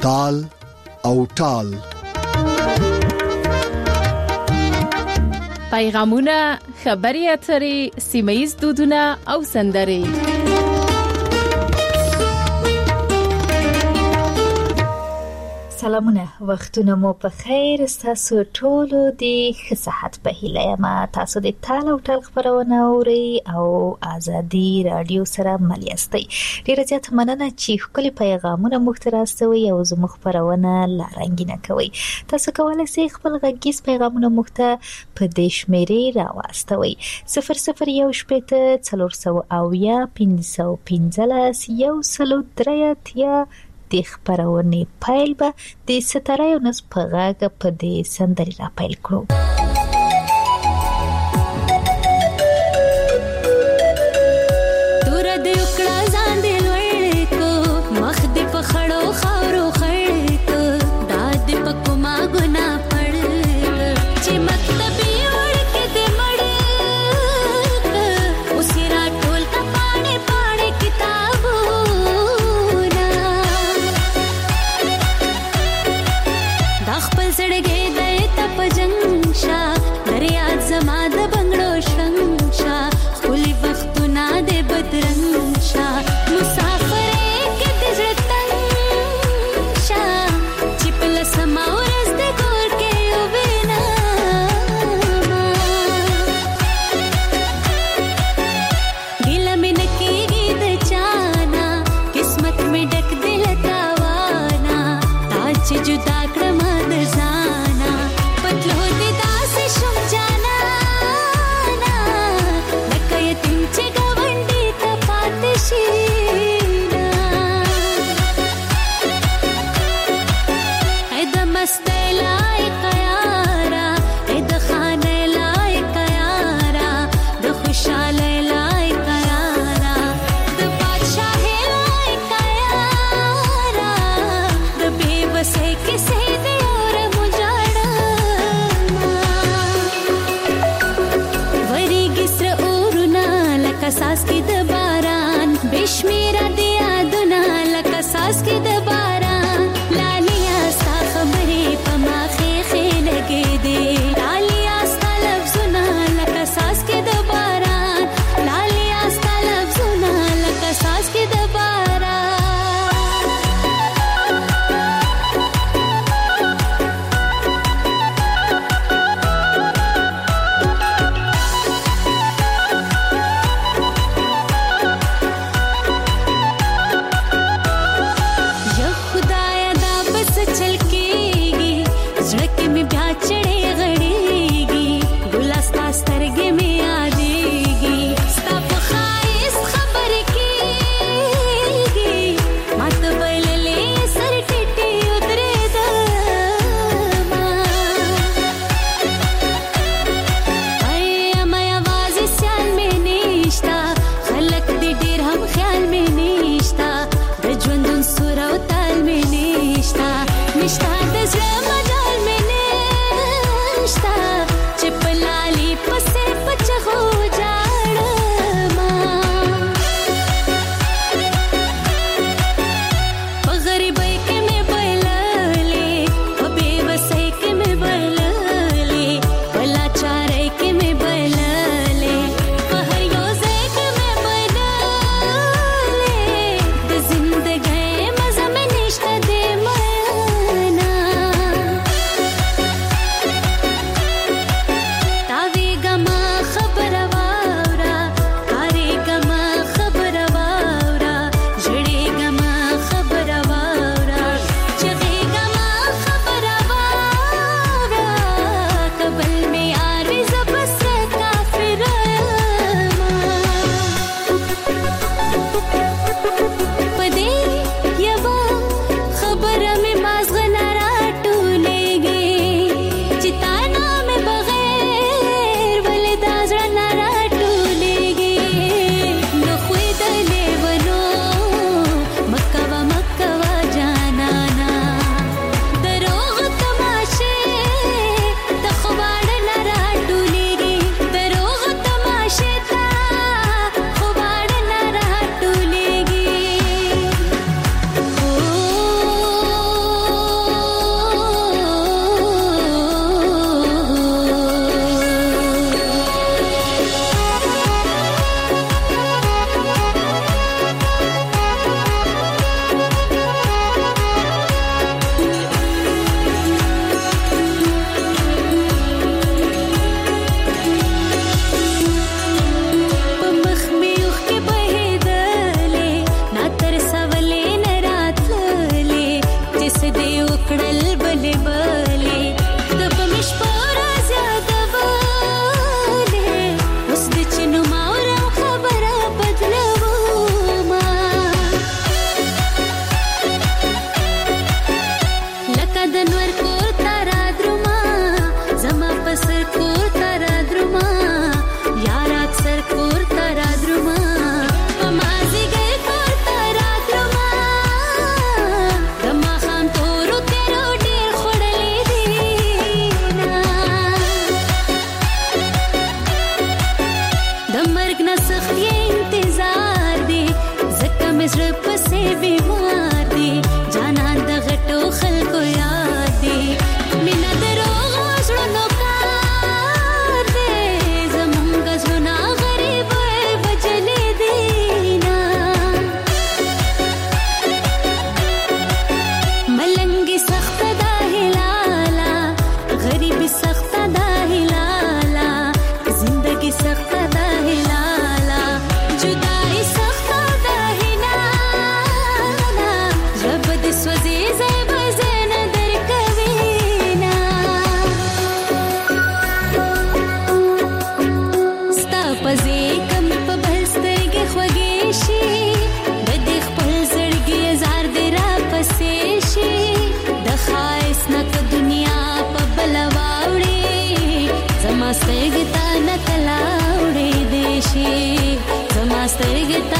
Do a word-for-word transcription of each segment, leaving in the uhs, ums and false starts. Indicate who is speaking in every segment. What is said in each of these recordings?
Speaker 1: تال او ټال.
Speaker 2: پیغامونه، خبري اترې، سیمه‌ییز دودونه او سندرې.
Speaker 3: سلامونه، وختونه مو په خیر. تاسو ټولو د ښه صحت په هیله یم. تاسو د تال او ټال خبرونه اورئ او آزادي رادیو سره مل یاستئ. ډیره زیاته مننه چې خپل پیغامونه موږ ته راستوي او زموږ خبرونه لا رنګینه کوي. تاسو کولای شئ خپل غږیز پیغامونه موږ ته په دې شمیرې راواستوي: صفر صفر یو شپېته څلور سوه اویا پنځه سوه پنځلس یو سلو درې اتیا. د خبرونې پایل به د ستاره یونس په غږ په دې سندرې را پیل کړو.
Speaker 4: تور دې وکړه ځان دې لوړ کو، مخ دې په خړو خاورو خړ کو، دا دې په کومه ګناه پړ چې مکتبي وړ کې دې مړ اوسې را ټول کا پاڼې پاڼې کتابو خپل زړګي دې ته پجنشا دریا زما د بنگړو شنشا خولي وختونه دې بدرنشا مسافر کې دې ځتن شا چې په لسما ورځ دې کور کې وبینا ګیله مې نکېږي د چانا قسمت مې ډک دل تاوانا تا چې جدا زانا پتلو دې داسې شم جانا نا لکه یتیم چې ګاونډي ته پاتې شي نا اې د مستۍ لایق یارا اې د خانۍ لایق یارا د خوشحالۍ لایق یارا د بادشاهۍ لایق یارا د بې وسۍ کیسې ساس کی د باران بشمیرا دی یادونه لکه ساس کی د باران لالیا ستا خبرې په ما خېخې لګې دي لالیا ستا لفظونه لکه ساس کی د باران لالیا ستا لفظونه لکه ساس کی د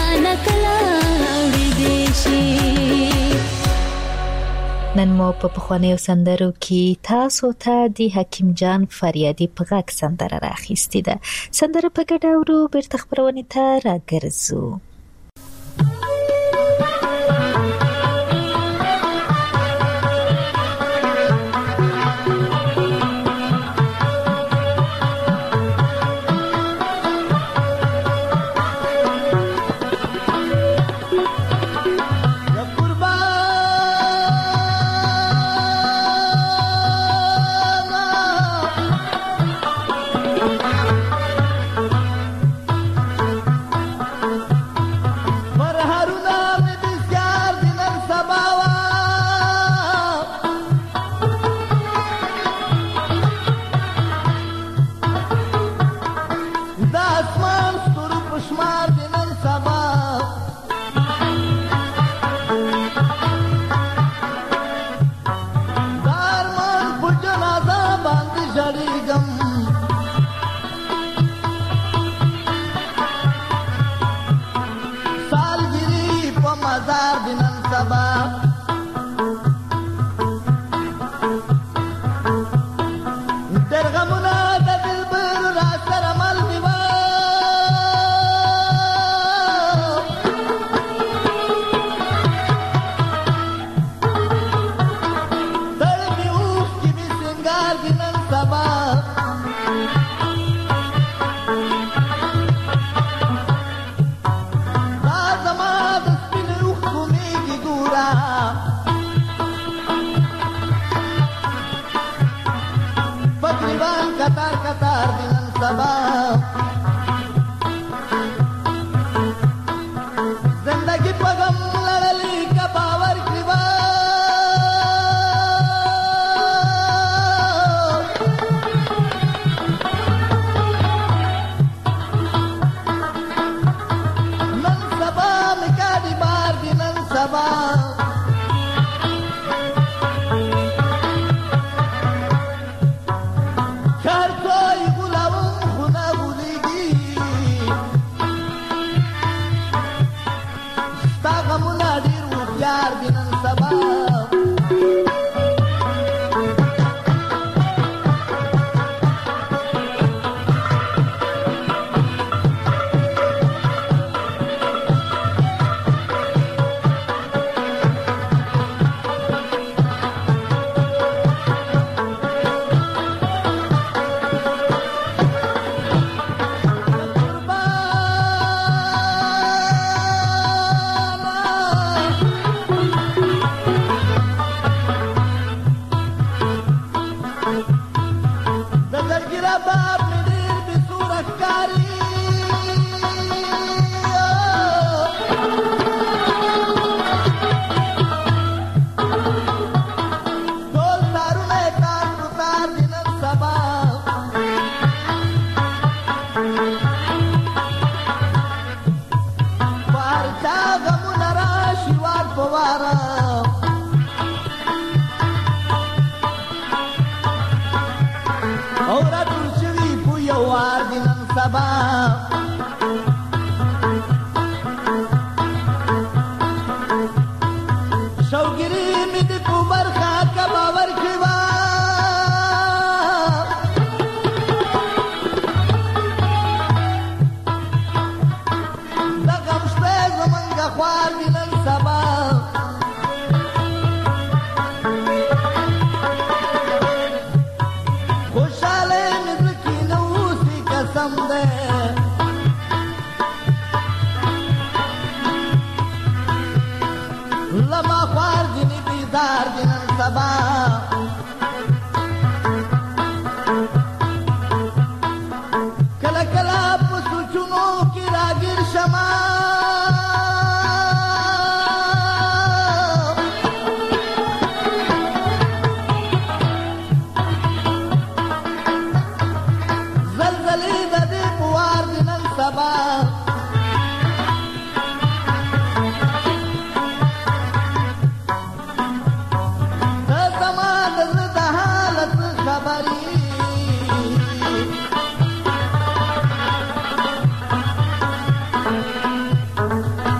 Speaker 4: کله کله اورېدې شي.
Speaker 3: نن مو په پخوانیو سندرو کې تاسو ته د حکیم جان فریادي په غږ سندره راخیستې ده. سندره په ګډه اورو، بیرته خپرونې ته راګرځو.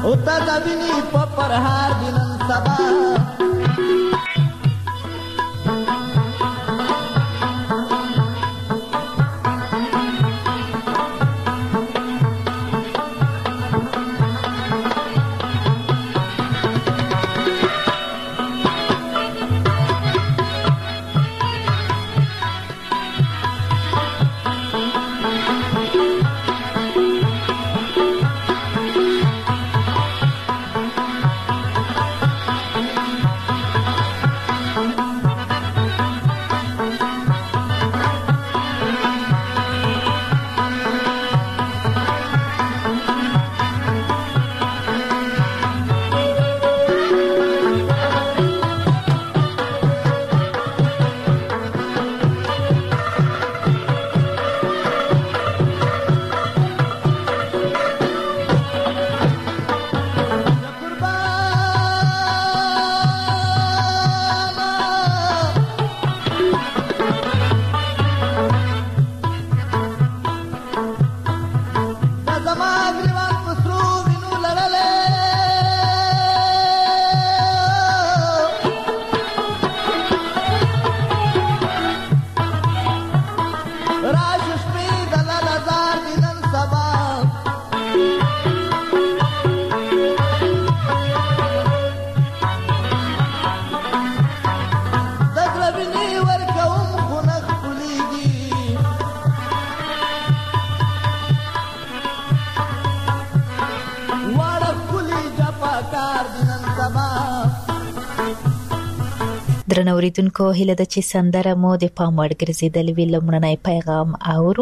Speaker 5: او تا د ویني په پرهار دي نن سبا درنو اوریدونکو هیله ده چې سندره مو د پام وړ ګرځېدلې وي. لومړنی پیغام اورو.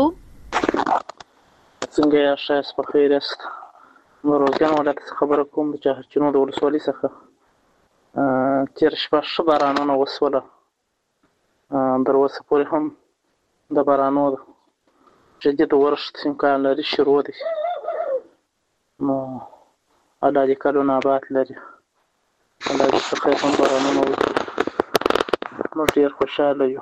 Speaker 6: څنګه یاست؟ په خیر یاست؟ روزګان ولایت څخه خبره کوم د چهارچنو د ولسوالۍ څخه. تېره شپه ښه بارانونه وسوله، تر اوسه پورې هم د بارانو شدید ورښت امکان لري شروع دی. نو الله دې کلونه آباد لري، الله دې څه خیر هم بارانونه وکړي. موږ ډېر خوشحاله یو.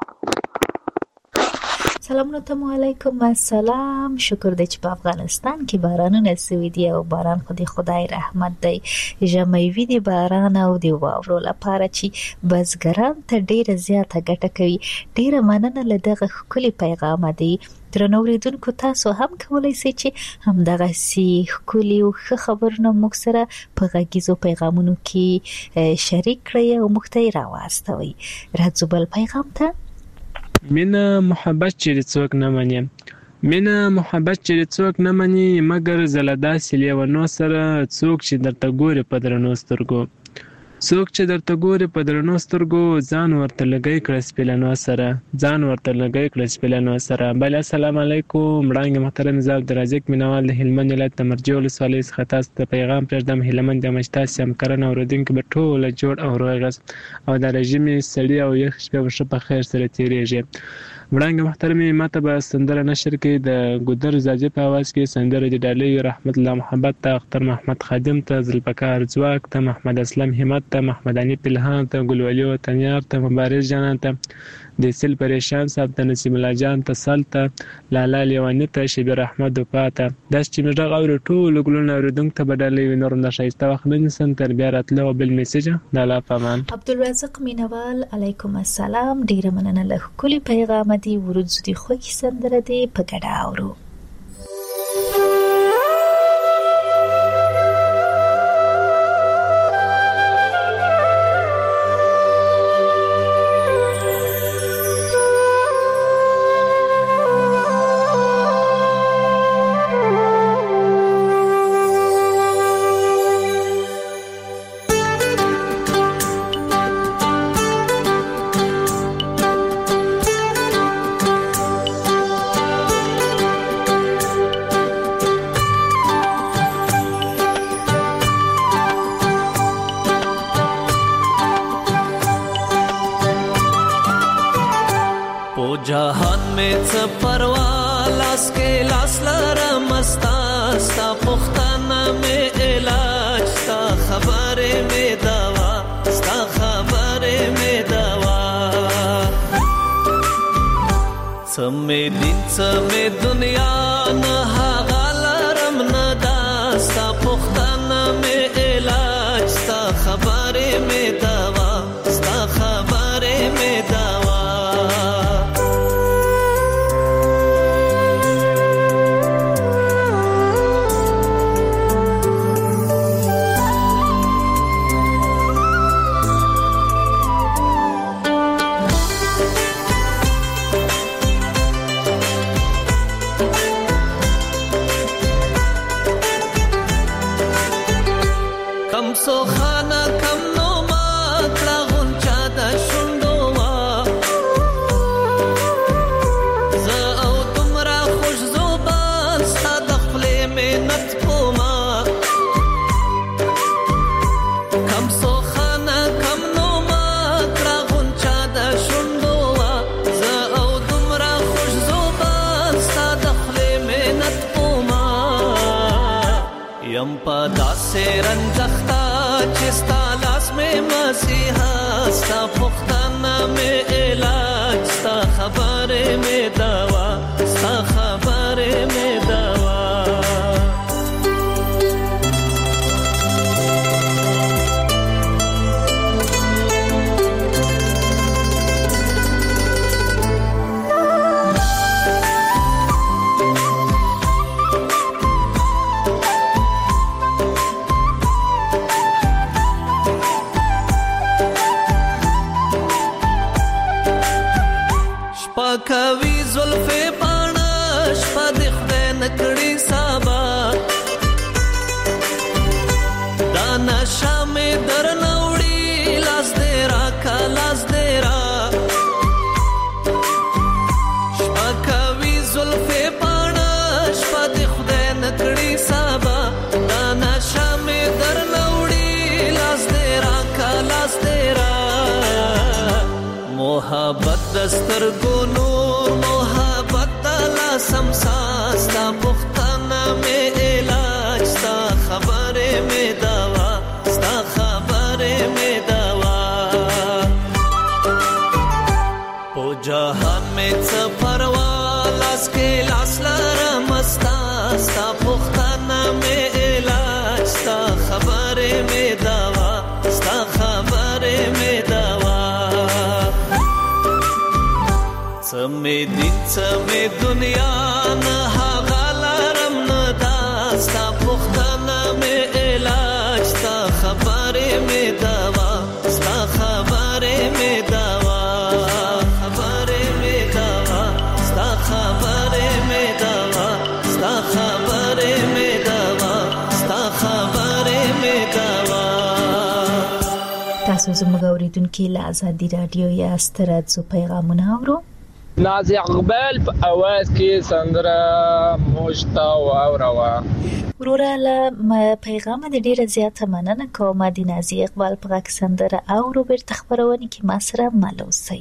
Speaker 3: سلامونه علیکم. السلام. شکر دی چې په افغانستان کې بارانونه سوي دي او باران خو د خدای رحمت دی. ژمی دی باران او د واورو لپاره چې بزګران ته ډیره زیاته ګټه کوي. ډیره مننه له دغه ښکلي پیغام دی. درنو اوریدونکو تاسو هم کولی شئ چې همدغه سی ښکلي او ښه خبرونه موږ سره په غږیزو پیغامونو کې شریک کړئ او موږ ته یې راواستوئ. راځو بل پیغام ته.
Speaker 7: مینه محبت چې څوک نه مني، مینه محبت چې څوک نه مني، مګر زله داسې لیونو سره څوک چې درته ګوري په درنو سترګو، څوک چې درته ګوري په درنو سترګو، ځان ورته لګی کړه سپیلنو سره، ځان ورته لګی کړه سپیلنو سره. بل السلام علیکم. وړاندې محترم زاب درازک مینوال د هلمند ولایت د مرجې ولسوالۍ څخه تاسو ته پیغام پرېږدم. هیلمند یم چې تاسې هم کرنه اورېدونکي به ټوله جوړ او روغ یاست او د ژمي سړې او یخ شپې به ښه په خیر سره تېرېږي. وړاندې محترمې ماته به سندره نشر کړي د ګودر زاجي په اواز کې سندره د ډالۍ رحمت الله محبت ته، اختر محمد خادم ته، ذوالفقار ځواک ته، محمد اسلم همت ته، محمد انیب الهام ته، ګلولي وطنیار ته، مبارز جانان ته، د سل پریشان صاحب ته، نسیم الله جان ته، سل ته، لالا لیواني ته، شبیر احمد وفا ته. داسې چې موږ دغه اورو ټولو ګلونه اورېدونکو ته به ډالۍ وي. نور هم د ښایسته وخت نه نیسم تر بیا راتلو او بل میسیجه د الله په امان.
Speaker 3: عبدالرزاق مینوال علیکم السلام. ډیره مننه له ښکلي پیغام دی. ورځو دی خوږې سندره دی په ګډه اورو.
Speaker 8: जहान में च परवालास के लास लरमस्ता sta पुख्ताना में इलाज sta खबरे में दवा sta खबरे में दवा समे दिन समे दुनिया न हागलरम न दा sta पुख्ताना में سو خانه کم نو ما کړه غونچا د شونډو وا زه او دومره خوش زوبان ستا د خولې منت کوما کم سو خانه کم نو ما کړه غونچا د شونډو وا زه او دومره خوش زوبان ستا د خولې منت کوما یم په داسې رنځخته چې ستا لاس مې مسیحا ستا پوښتنه مې علاج ستا خبرې مې دوا ستا خبرې مې دوا کوي زلفې پاڼه شپه د خدای نکړي سابا دا نشه مې در نوړي لاس دې راکا لاس دې را شپه کوي زلفې پاڼه شپه د خدای نکړي سابا دا نشه مې در نوړي لاس دې راکا لاس دې را محبت دستر کو نور محبت لا سمسا ستا پختانا میں علاج ستا خبرے میں دوا ستا خبرے میں دوا پو جہان میں سفروا لاس کے لاس لرم ستا ستا پختانا میں علاج ستا خبرے میں دوا ستا خبرے میں دوا سمې دین سمې دنیا نه هغه لرم نه دا ستا پوښتنه مې علاج ستا خبرې مې دوا ستا خبرې مې دوا خبرې مې دوا ستا خبرې مې دوا ستا خبرې مې دوا ستا خبرې مې دوا
Speaker 3: تاسو زموږ اوریدونکو له آزادي رادیو یا ستراتزو پیغامونه اورو
Speaker 9: نازي اقبال په اواز کې سندره موجتا او اوروا
Speaker 3: وروراله ما پیغام د ډیره زیاته مننه کوم د نازي اقبال په غږ سندره اورو بیرته خبرونه کې ما سره ملوسي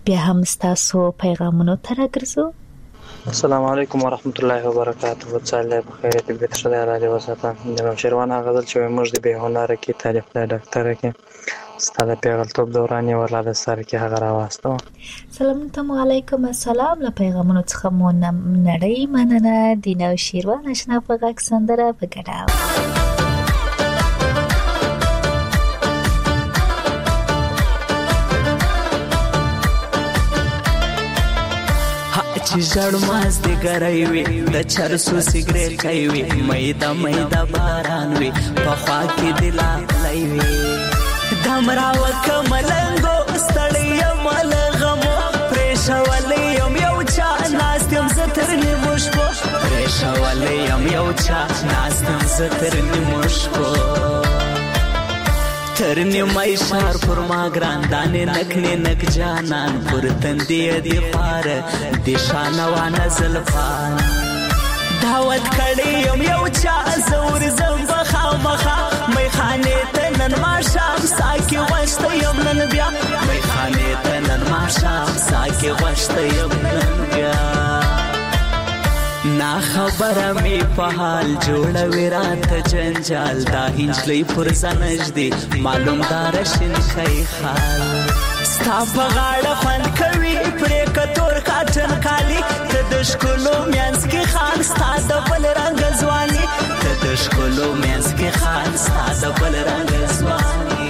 Speaker 3: بیا هم ستاسو پیغامونو ته راګرځو.
Speaker 10: السلام علیکم ورحمت الله وبرکاته. وڅاله بخیر طبیعت شته را دي وساته د شیروان غزل چې موږ د به هنر کې تعریف د ډاکټر کې ستاده پیغلتوب دوران ولاده سره کې هغه راوستو.
Speaker 3: سلام علیکم. السلام له پیغامونو څخه مو نړۍ مننه. دینو شیروان آشنا په غږ سندره بګډاو.
Speaker 8: چې ژړ ماز دې ګرای وي د چرسو سیګریټ کوي مېدا مېدا باران وي په خوا کې دلا لای وي دمرا وکملنګو ستړی ملغمو پرېښولې یم یو چا ناستم زتر نیمو شپو پرېښولې یم یو چا ناستم زتر نیمو شپو ترنی مای شار پر ما ګراندانې نکنه نک جانان پر تندې دی پار د شانوانه زلفان دعوت کړي یم یو چا زور زم بخامخه مې خانه ته نن ما شام ساکي وشته یم نن بیا مې خانه ته نن ما شام ساکي وشته یم نن بیا نا خبره می په حال جوړوي راته جنجال دا هنجلې پر ځنج دی معلوم دار شین خی خال ستا په غاړه خوند کوي پرې کتور کاټن کالی ته د ښکلو میانس کې خان ستا د بل رنګ ځواني ته د ښکلو میانس کې خان ستا د بل رنګ ځواني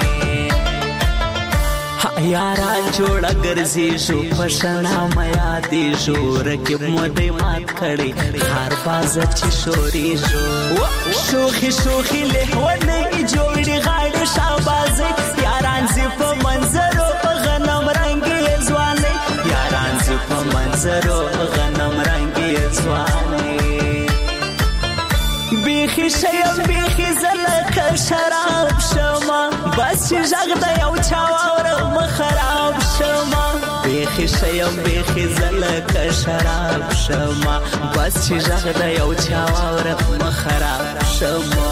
Speaker 8: یاران جوړه ګرځي شو پښنا میا دی شو رکب مو دې مات کړي خار باز چې شوري شو شوخي شوخي له ونه جوړي غاړه شاباز یاران زی په منظرو غنم رنگي ځواني یاران زی په منظرو غنم رنگي ځواني بیخي شیم بیخي زلک شراب شما بس چې ژغ د یو چا واورم خراب شما بیخي شیم بیخي زلک شراب شما بس چې ژغ د یو چا واورم خراب شما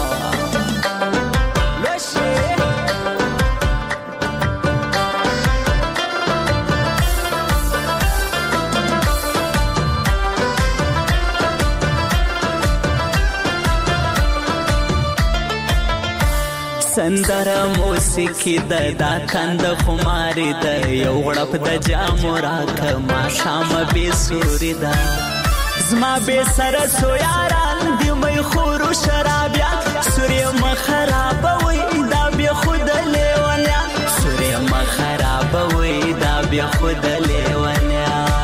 Speaker 8: سندره موسیقي د دا کند خماري د یو غړپ د جامو راک ما شام به سوري دا زما به سر سو یاران دی مې خورو شرابیا سوري مخراب وې دا به خود لیونیا سوري مخراب وې دا به خود لیونیا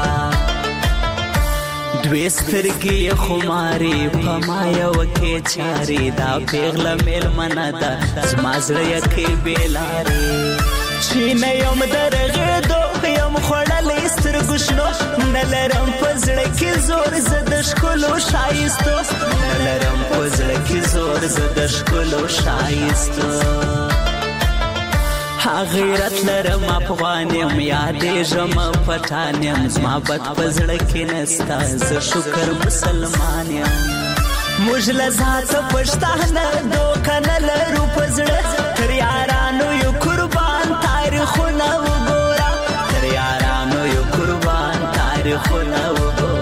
Speaker 8: دوی سترګې خماري په ما یو کې چاري دا پیغله مل منا دا زما زړه کې بیلاري چې نه یم درغې دو یم خړلې سترګو شنو نه لرم په زړه کې زور زه د ښکلو ښایستو نه لرم په زړه کې زور زه د ښکلو ښایستو غیرت لرم افغانیم یادې ژم پټانیم زما بد په زړه کې نستا زه شکر مسلمان یم موږ له ذاته پښتانه دوکه نه لرو په زړه تر یارانو یو قربان تاریخونه وګوره تر یارانو یو قربان تاریخونه وګوره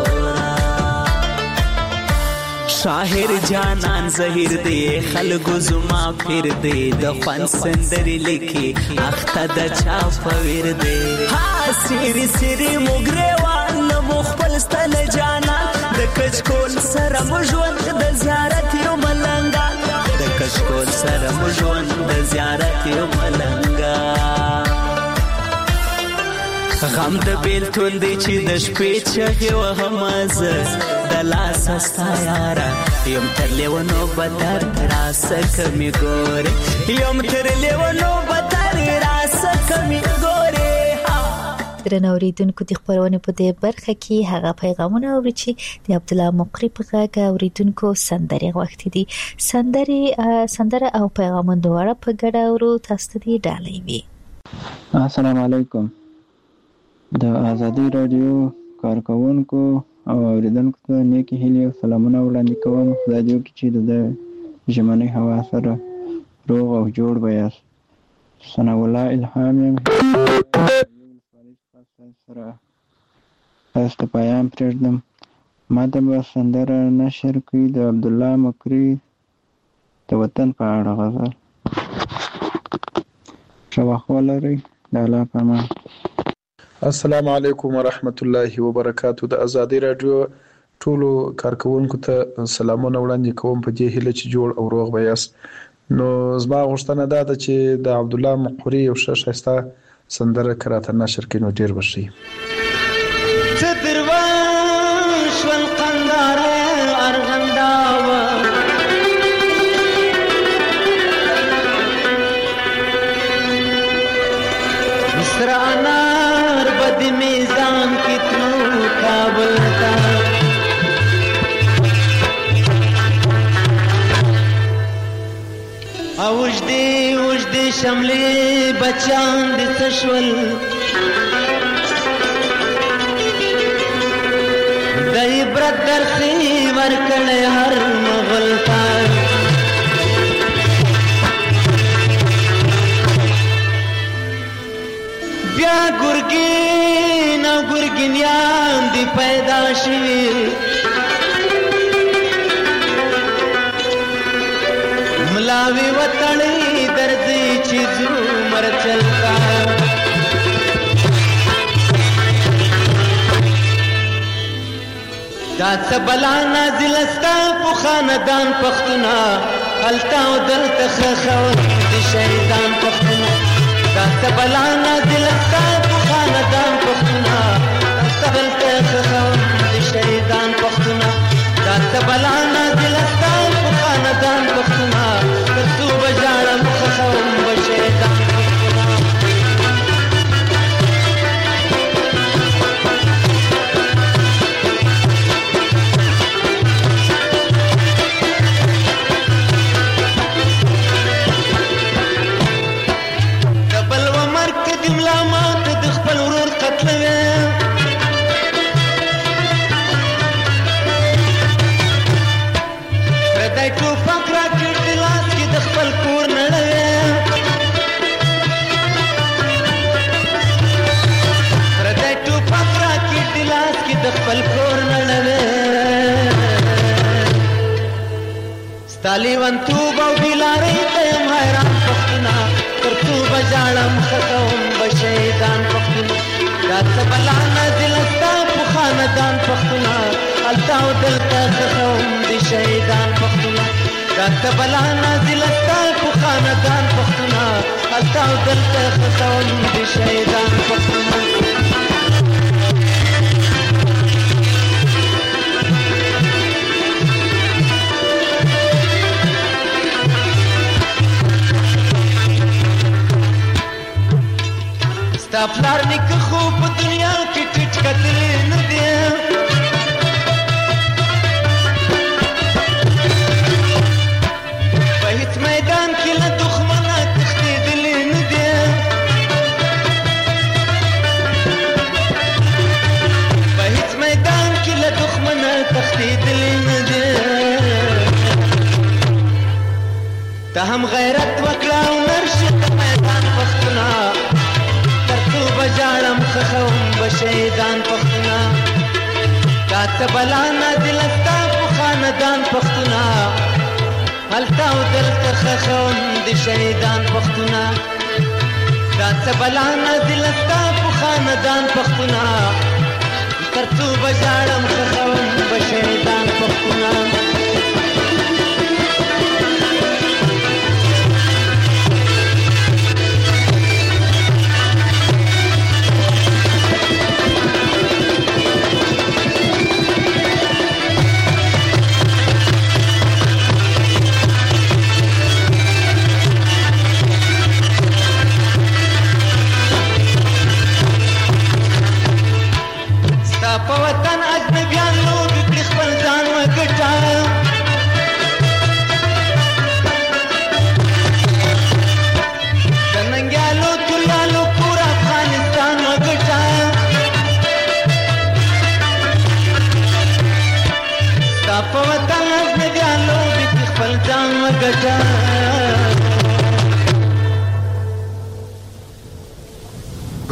Speaker 8: شاهر جانان زهیر دی خلګو زما پیر دی د خوان سندري لیکي اخته د چا پویر دی ها سری سری مګریوان مخبل ستل جانان د کچکول سره مجوند د زیارت یو ملنګا د کچکول سره مجوند د زیارت یو ملنګا غم د بیلتون دی چې د شپې چغې وهم زه د لاس ستا یاره یم تر لیونو بدر راسه کمی ګورې یم تر لیونو بدر راسه کمی ګورې.
Speaker 3: درنو اوریدونکو د خبرونې په دې برخه کې هغه پیغامونه اوري چې د عبدالله مقری په غږ اوریدونکو سندرې غوښتي دي. سندرې سندره او پیغامونه دواړه په ګډه اورو تاسو ته ډالۍ وي.
Speaker 11: السلام علیکم. د ازادي رادیو کارکونکو او اوریدونکو ته نیکی هیلې او سلامونه وړاندې کوم. خدای دې وکړي چې د ژمنۍ هوا سره روغ او جوړ به یاست. ثناء الله الهام یم سره تاسو ته پیام پرېږدم. ما ته به سندره نشر کړي د عبدالله مکري د وطن په اړه غزل. ښه وخت ولرئ. د الله په امان.
Speaker 12: السلام علیکم ورحمت الله وبرکاتو. د ازادي راډیو ټولو کارکونکو ته سلامونه وړاندې کوم په دې هیله چې جوړ او روغ به یاست. نو زما غوښتنه دا ده چې د عبدالله مقري یو ښه ښایسته سندره که راته نشر کړي نو ډېر به ښه وي.
Speaker 8: څه دروان شول قنداره ارغنداوه مصر انار به د میزان کې تلو کابل ته او وجدې وجدې شملې بچان دې څه شول د عبرت درسې ورکړی هر مغل ته بیا ګرګین او ګرګینیان دې پیدا شوي ملاوی وطنی درځي چې زو مرچلتا دا څه بلا نازل استا په خاندان پښتونه هلته او دلته خخور د شهیدان پښتونه دا څه بلا نازل استا په خاندان پښتونه هلته دلته خخور د شهیدان پښتونه دا څه بلا نازل استا په خاندان پښتونه ترڅو بجاړم خخور د شهیدان तालिवन तू बिलारी तेम हैरान पख्तुना कर तू बजाड़म खतम बशैदान पख्तुना रात बलाना दिलस्ता पुखानदान पख्तुना अलताव दिलता खतम बशैदान पख्तुना रात बलाना दिलस्ता पुखानदान पख्तुना अलताव दिलता खतम बशैदान पख्तुना تا پلار نیکه خو په دنیا کې ټیټ کتلی نه دی په هیڅ میدان کې له دښمنه تښتېدلی نه دی په هیڅ میدان کې له دښمنه تښتېدلی نه دی ته هم غیرت وکړه او نرشې د میدان پښتونه بجاړم خخوم بشهیدان پښتونه دا څه بلا نازلستا په خاندان پښتونه هلته او دلته خخوم د شهیدان پښتونه دا څه بلا نازلستا په خاندان پښتونه تر څو بجاړم خخوم بشهیدان پښتونه په وطن اجنبيان لوګي خپل ځان وګټه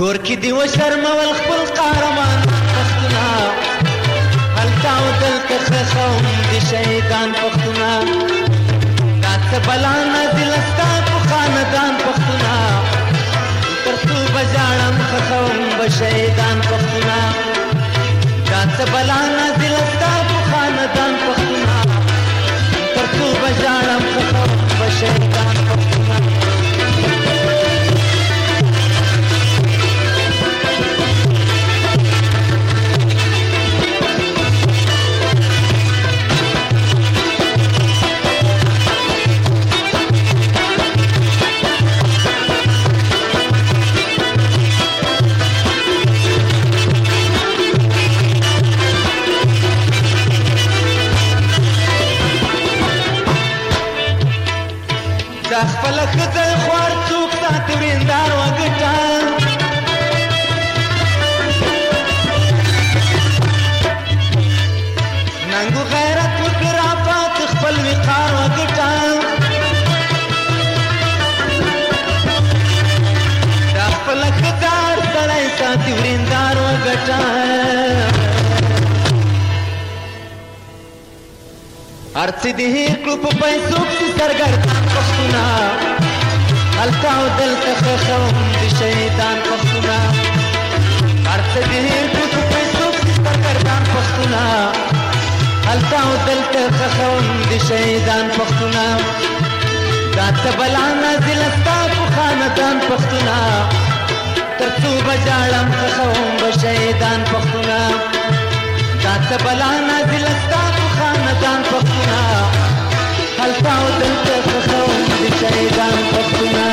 Speaker 13: ګور کې دی و شرمول خپل قهرمان پښتونه هلته او دلته خښوم د شهیدان پښتونه دا څه بلا نازله ستا په خاندان پښتونه تر څو به ژاړم خښوم به شهیدان پښتونه دا څه بلا نازله ستا په خاندان پښتونه تر څو به ژاړم خښوم به شهیدان پښتونه دا خپل خزل خوار څوک ساتي وریندار وګټه ننګو غیرت وکړه رافات خپل وقار وګټه دا خپل خزل سړی ساتي وریندار وګټه ارڅ دې کړو په پیسو کې سرګردان پښتونه هلته او دلته خښوم د شهیدان پښتونه ارڅ دې کړو په پیسو کې سرګردان پښتونه هلته او دلته خښوم د شهیدان پښتونه دا څه بلا نازله ستا په خاندان پښتونه تر څو به ژاړم خښوم به شهیدان پښتونه دا څه بلا نازله ستا په خاندان پښتونه هلته او دلته خښوم د شهیدان پښتونه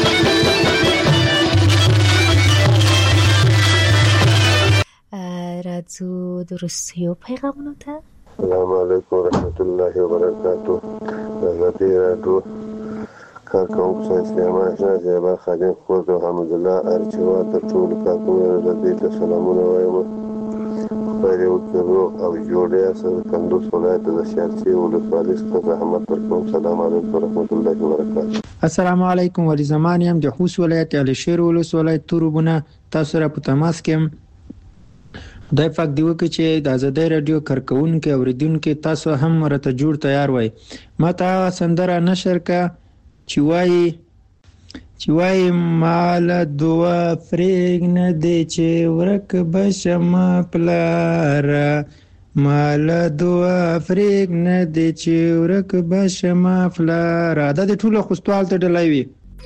Speaker 3: راځو د روسیو پیغامونو ته.
Speaker 14: السلام علیکم ورحمت الله وبرکاتو. ازادي راډیو کارکوونکو سره سلیمان اشنا زیبا خادم خود او حمدالله ارچوا د ټولو کارکوونکو رضی الله سلامونه وایم. خدای دې وکړي روغ او جوړ یاست. کندوز ولایت د شارچي ولسوالۍ څخه زحمت ورکوم. سلام علیکم ورحمت الله وبرکاتو.
Speaker 15: السلام علیکم ولی زمان یم د خوست ولایت علشیر ولسوالۍ توربونه تاسو را په تماس کې خدای پاک دی وکړي چې د ازادۍ رادیو کارکوونکو اوریدونکو تاسو هم ورته جوړ تیار وای. ماته سندره نشر کا چې وای چې وای مال دوا فریګ نه دی چې ورک بشم پلار مال دوا فریګ نه دی چې ورک بشم پلار دا د ټولو خوستوال ته ډلای وي.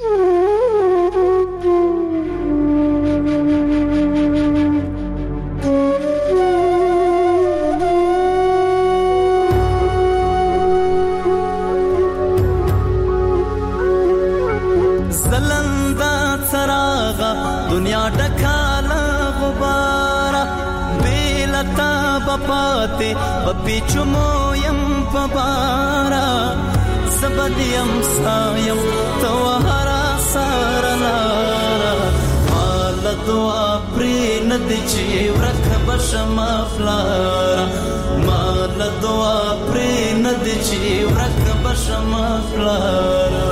Speaker 8: پاتے پپی چمو یم پبارا زبدیم سایم تو هرا سارنارا مال دعا پری ندچی ورک بشم فلارا مال دعا پری ندچی ورک بشم فلارا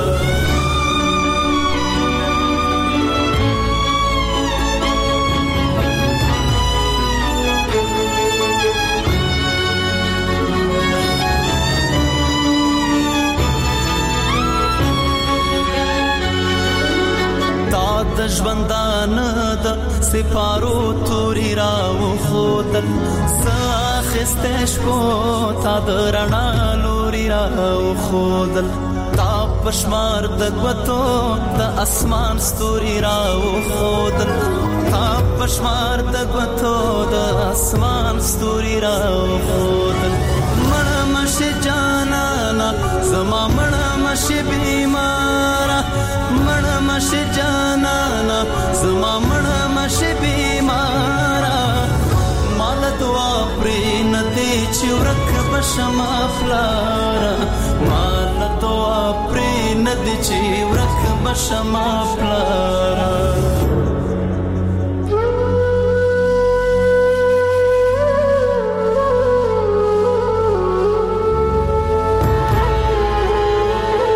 Speaker 8: د ژوندان د سپارو توري راو خودل ساخستش کو تا درنا لوري راو خودل تا پشمار د غوتو د اسمان ستوري راو خودل تا پشمار د غوتو د اسمان ستوري راو خودل مړ مش جانانا زما مړ مش بیمارا مړ مش جانانا زما مړ مش بیمارا مال دعا پرې ندی چې ورک بشم فلارا مال دعا پرې ندی چې ورک بشم فلارا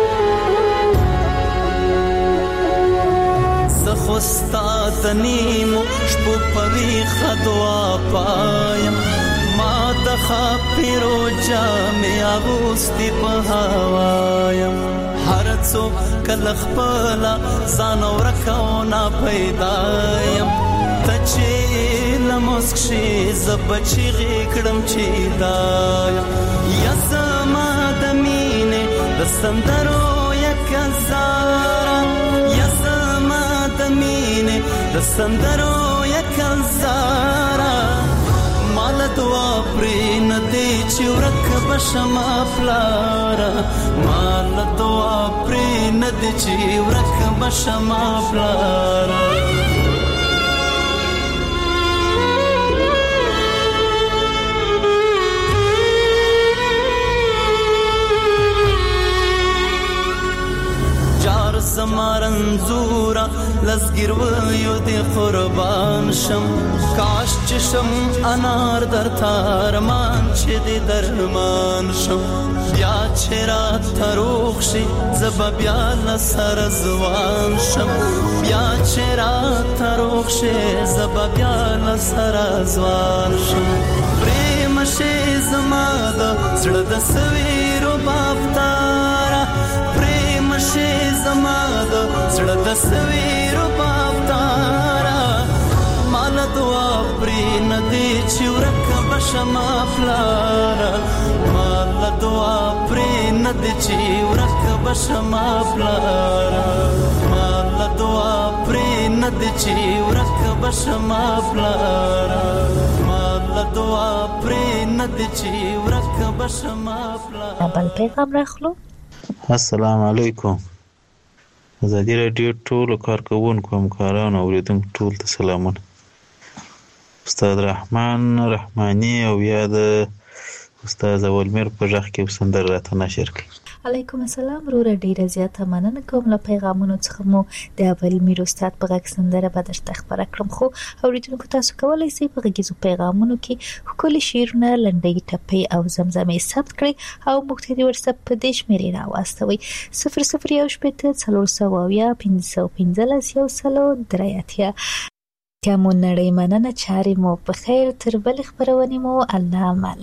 Speaker 8: استاد نیم خدوا پایم ما د خاپیرو جامې اغوستې په هوایم هر څوک کله خپله ځان ورکه او ناپیدایم ته چې له مسک شي زه به چیغې کړم چې دایم یا زما د مینې د سندرو یکه زاره یا زما د مینې د سندرو یکه زاره مال دعا پرې نه دی چې ورک بشما پلاره مال دعا پرې نه دی چې ورک بشما پلاره زمارنزورا لزګر ویو دی قربان شم کاش چشم انار در تارمان چې دی درمان شم بیا چې رات تروخ شي زب بیا لسر زوان شم بیا چې رات تروخ شي زب بیا لسر زوان شم پریم شي زما د زړه د سویرو بافتارا پریم شي زما د زړه د سویرو بافتارا مال دعا پرې نه دی چې ورک بشما پلاره مال دعا پرې نه دی چې ورک بشما پلاره مال دعا پرې نه دی چې ورک بشما پلاره مال دعا پرې نه دی چې ورک بشما پلاره
Speaker 3: بل پیغام راخلو.
Speaker 16: السلام علیکم. ازادي راډیو ټولو کارکوونکو همکارانو او اوریدونکو ټول ته سلامونه. استاد رحمان رحماني او یا د استاد اولمیر په ژغ کې سندره راته نشر کړي.
Speaker 3: علیکم السلام وروره ډیره زیاته مننه کوم له پیغامونو څخه مو د اولمیر استاد په غږ سندره به درته خبره کړم خو اوریدونکو تاسو کولی شئ په غږیزو پیغامونو کې ښکلي شعرونه لنډۍ ټپې او زمزمې ثبت کړئ او موږ ته د وټساپ په دې شمېرې راواستوئ صفر صفر یو شپېته څلور سوه اویا پنځه سوه پنځلس یو سلو درې اتیا. که مو نړۍ مننه چارې مو په خیر تر بلې خپرونې مو الله مل.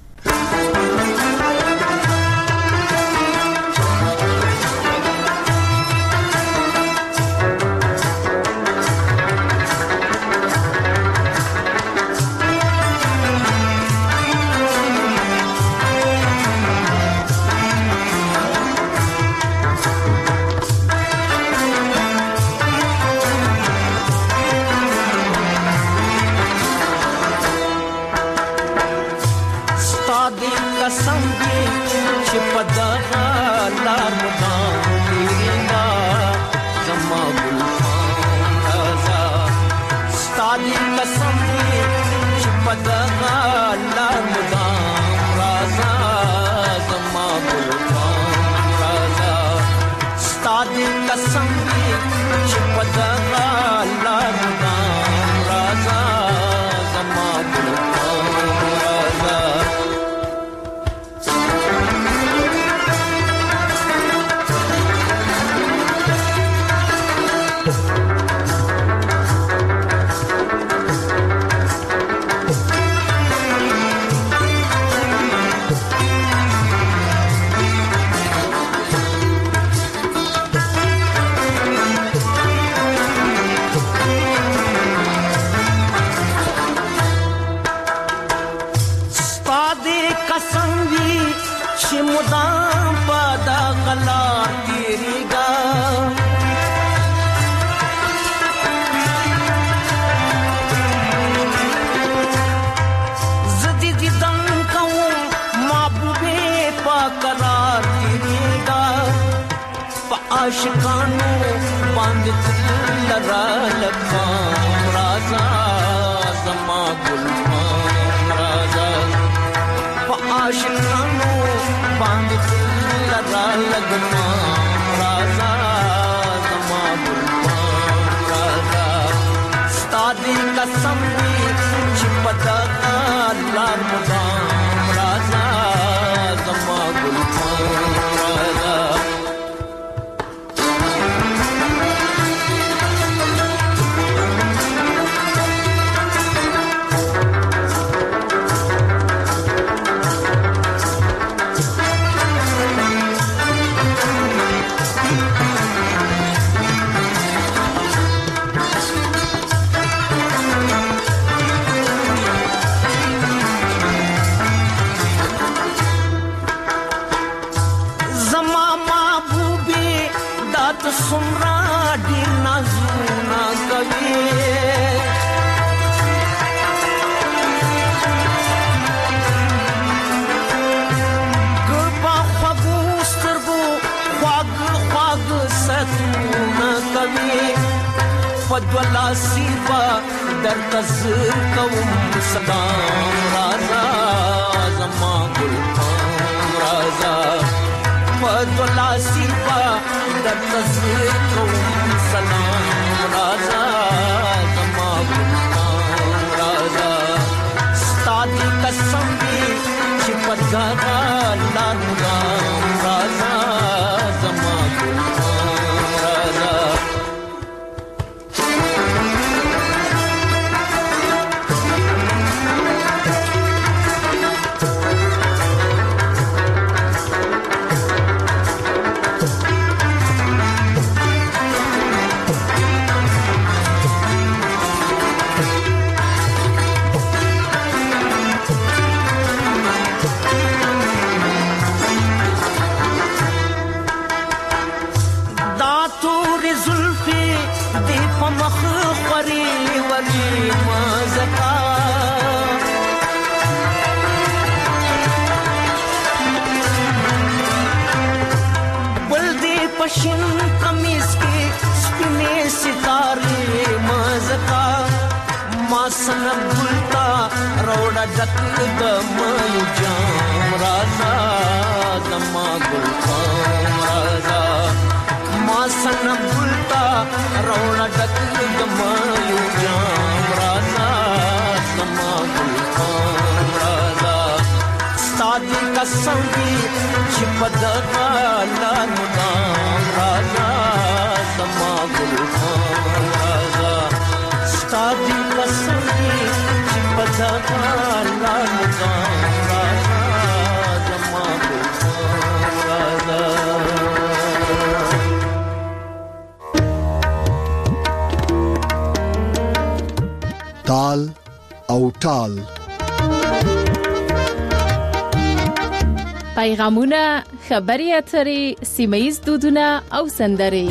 Speaker 8: عاشقانو باندې تل را لکام رازا زما ګل رازا په عاشقانو باندې تل را لکام رازا زما ګل رازا ستادي قسم چې پتا لار مدام رازا زما ګل رازا سمرا ډیر نازونه کوي ګربا خوږو سترګو خواږ خواږ ستونه کوي فدولا سیبا در تزر کوم سلام رازا زما گل رازا فدولا سیبا در تزر کوم سلام رازا زما گل رازا ستادی قسم دی چې پتا لانو رازا زما گل رازا पश्चिम कमीज के स्पिने सितारे मजका मासन बुलता रोड़ा डक दमयु जाम राजा दमा गुलफाम राजा मासन बुलता रोड़ा डक दमयु जाम राजा दमा गुलफाम राजा सादी कसम दी छिपदा लानु राजा समा गुलफाम राजा सादी कसम दी छिपदा लानु राजा समा गुलफाम राजा
Speaker 1: ताल او ټال
Speaker 2: پیغامونه، خبري اترې، سیمه‌ییز دودونه او سندرې.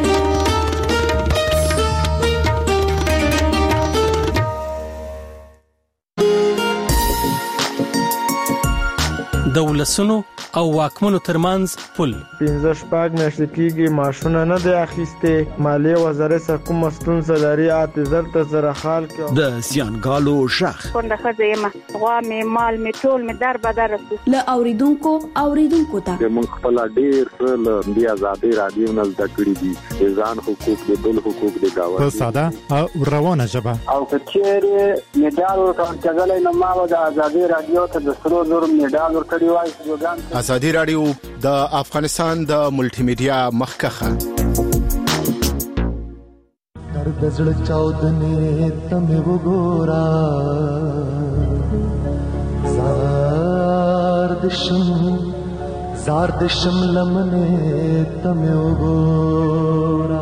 Speaker 17: د ولسونو او واکمنو ترمنځ پل
Speaker 18: پنځه شپږ میاشتې کېږي معاشونه نه دی اخیستې مالیې وزارت کومه ستونزه لري اته زر ته زره خال کې
Speaker 19: د سیانګالو شخ
Speaker 20: څنګه خځه یم غوا مې مال مې ټول مې در بدر
Speaker 21: له اوریدونکو اوریدونکو ته
Speaker 22: موږ خپل ډیر له بیا آزادي رادیو نه زده کړی دي ځان حقوق د بل حقوق د گاوه
Speaker 23: په ساده او روانه ژبه
Speaker 22: او کچېره میډال ورته چغلې نه ما د آزادي رادیو ته د سرو زر میډال ورکړی وای.
Speaker 19: آزادي رادیو د افغانستان د ملټي میډیا مخکخه
Speaker 24: درد زړه چاودنه تمه وګورا زار دشم زار دشم لمنه تمه وګورا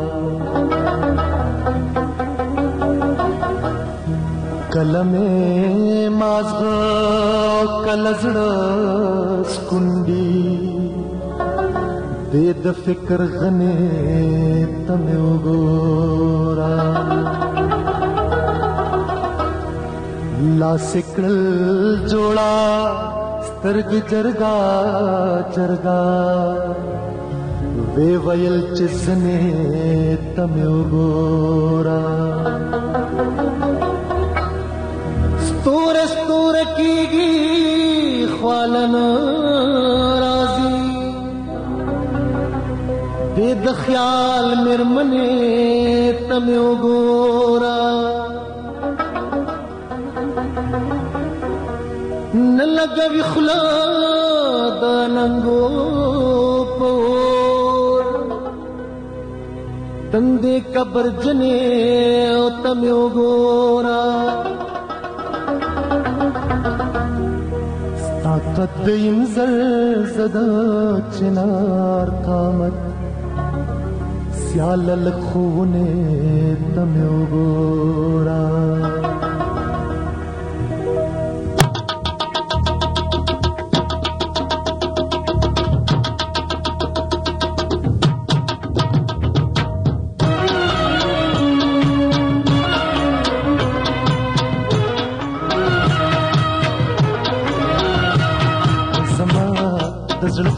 Speaker 24: کلمه مازغ کلزړه سکوندي د فکر غنه تمه وګورا لا سکل جوړا سترګ جرګا جرګا وی ویل چسنه تمه وګورا ستور ستور کیږي خوالن رازي د خیال مرمنه تمه وګورا نلګوي خلا د ننګو پور تندې قبر جنې تمه وګورا طاقت دیم زل زدا چنار قامت سیال لخونه تمه وګورا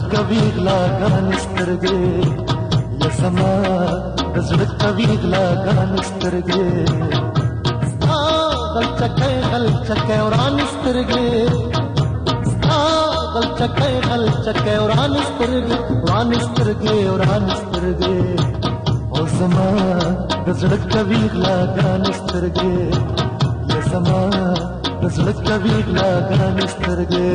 Speaker 24: کوي غلاګان سترګې یا زما د زړه کوي غلاګان سترګې ستا غل چکې غل چکې وران سترګې ستا غل چکې غل چکې وران سترګې وران سترګې وران سترګې او زما د زړه کوي غلاګان سترګې یا زما د زړه کوي غلاګان سترګې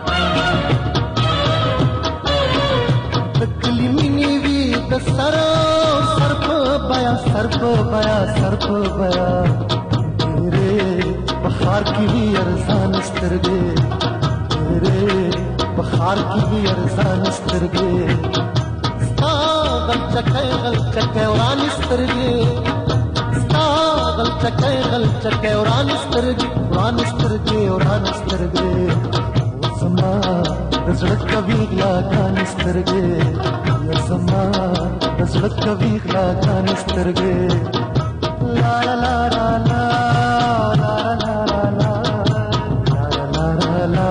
Speaker 24: سره सर पे बया सर पे बया तेरे बखार की भी अरसान स्तरगे तेरे बखार की भी अरसान स्तरगे गल चके गल चके उरान स्तरगे गल चके गल चके उरान स्तरगे उरान स्तरगे उरान स्तरगे समा रजड़त कभी गला गान स्तरगे या समा रजड़त कभी गला गान स्तरगे ला ला ला ला ला ला ला ला ला ला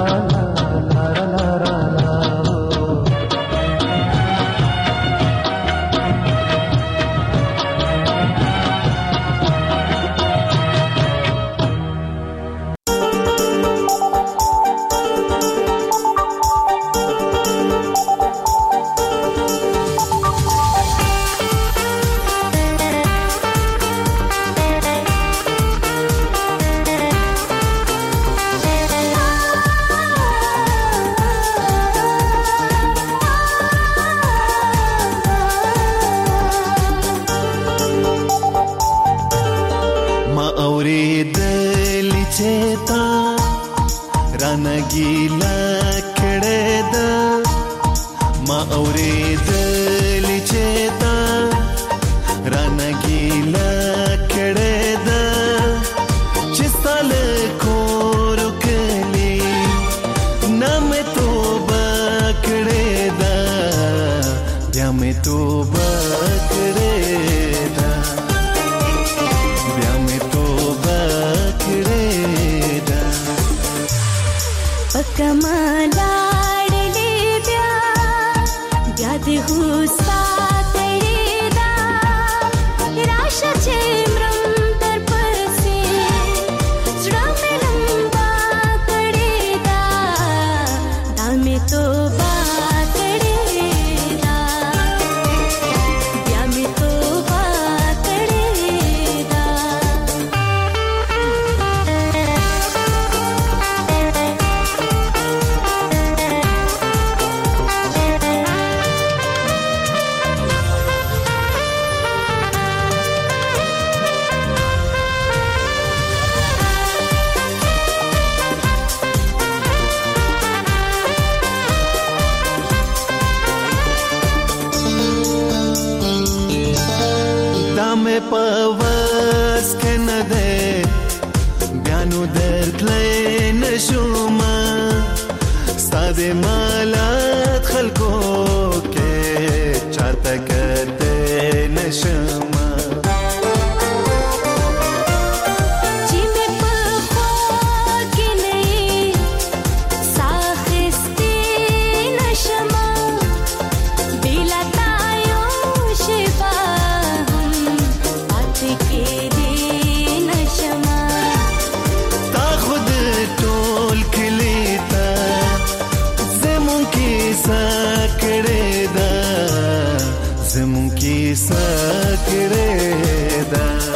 Speaker 8: زمون کی سکړه دا